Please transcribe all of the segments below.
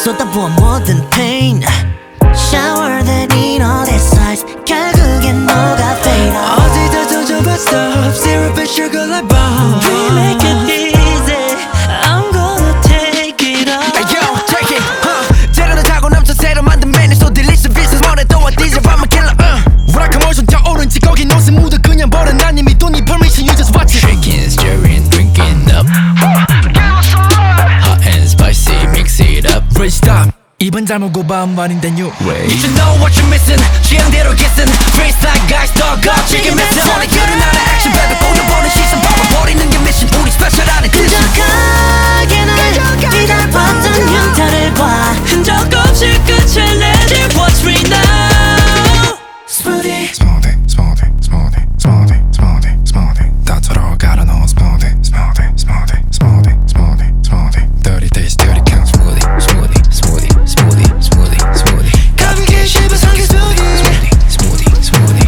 쏟아부어 모든 pain Shower that in all its size 결국엔 너가 fade out 어디다 던져봤어 Syrup and sugar like bomb We make it easy I'm gonna take it all Hey yo, take it, 재료를 타고 넘쳐 새로 만든 메뉴 So delicious, vicious 뭐래도 어디서 I'm a killer, 우락한 손 타오른지 거기 옷은 묻어 그냥 버려 난 이미 돈 이 permission you just watch it Shaking, stirring, drinking up Hot and spicy, mix it up Rich stop 입은 잘못 반말인데 new way You should know what you're missing 취향대로 kissing Freestyle guys talk up 지금 missing 오늘 길은 나의 action baby 꼬여보는 시선 바꿔버리는 게 mission 우리 스페셜한 edition 끈적하게 날 뒤덮었던 흉터를 봐 흔적 없이 끝을 내지 What's free now Smoothie Smoothie, smoothie, smoothie, smoothie, smoothie, smoothie 따뜻하러 갈아 넣은 smoothie, smoothie, smoothie, smoothie, smoothie, smoothie Dirty taste, dirty count smoothie, smoothie, smoothie, smoothie, smoothie, smoothie 가볍게 씹어서 그 smoothie smoothie, smoothie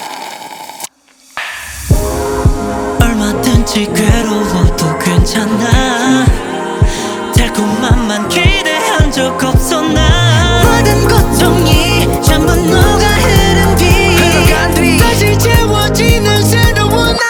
얼마든지 괴로워도 괜찮아 달콤함만 기대한 적 없어 나 모든 고통이 전부 녹아 흐른 뒤 다시 채워지는 새로운 날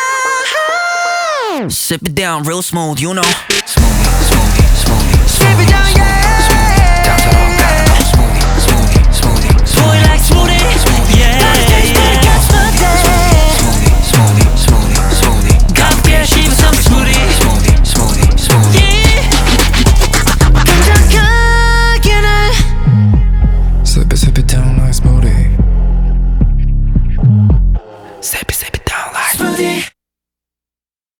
Sip it down real smooth, you know Smoothie, smoothie, smoothie, Sip it down, yeah 따뜻하러 갈아 넣은 smoothie, smoothie, smoothie, Boy like smoothie Yeah smoothie, smoothie, smoothie, smoothie 가볍게 씹어서 smoothie Smoothie, smoothie, smoothie 끈적하게 날 Sip it down like smoothie Sip it down like Smoothie